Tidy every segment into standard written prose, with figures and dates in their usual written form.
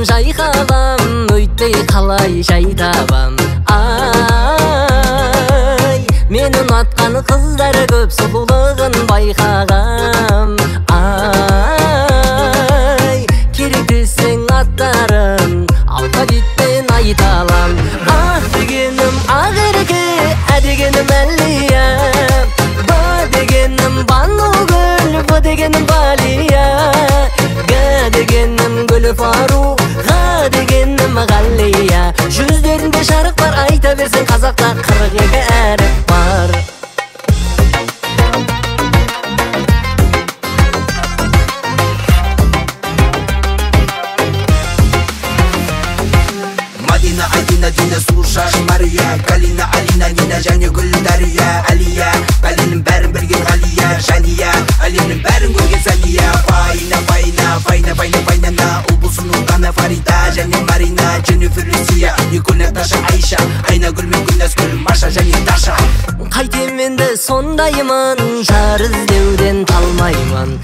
дегенім жайқалам, өйтпей қалай жай табам. Ай, мен ұнатқан қыздары көп, сұлулығын байқағам. Ай, керек десең аттарын алфавитпен айталам. А дегенім Ақерке, ә дегенім Әлия, Ба дегенім Банугүл, Б дегенім Балия, Г дегенім Гүлфару, Ға дегенім Ғалия. Жүздерінде жарық бар, айта берсең қазақта 42 әріп бар. Мадина, Адина, Дина, слушаш Мария, Калина, Алина, Нина, және Гүлдария, Алия, бәленің бәрін білген Ғалия, Жәния, әлемнің бәрін көрген Сәния. Файна, файна, файна, файна, файнана, ұлбұсын ұлдана Фарида, және Марина, Дженнифер, Люсия, Николь, Наташа, Айша, Айнагүл мен Гүлназгүл, Маша және Даша. Қайтем енді сондаймын, жар іздеуден талмаймын.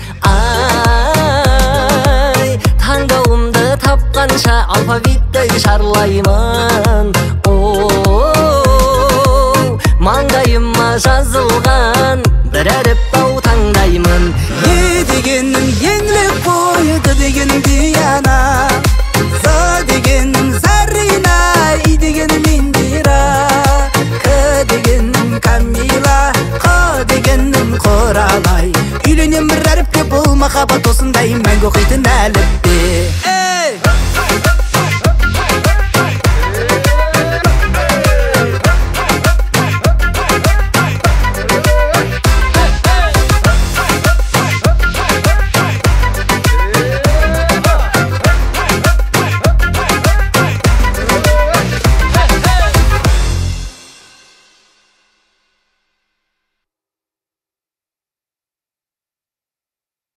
Ай, таңдауымды тапқанша алфавитті шарлаймын. Маңдайыма жазылған бір әріп бау таңдаймын. Е дегенім еңлік бойы, Д дегенім Диана, З дегенім Зарина, И дегенім Индира, К дегенім Камила, Қ дегенім Құралай. Үйленем бір әріпке, бұл махаббат осындай мәңгі оқитын әліп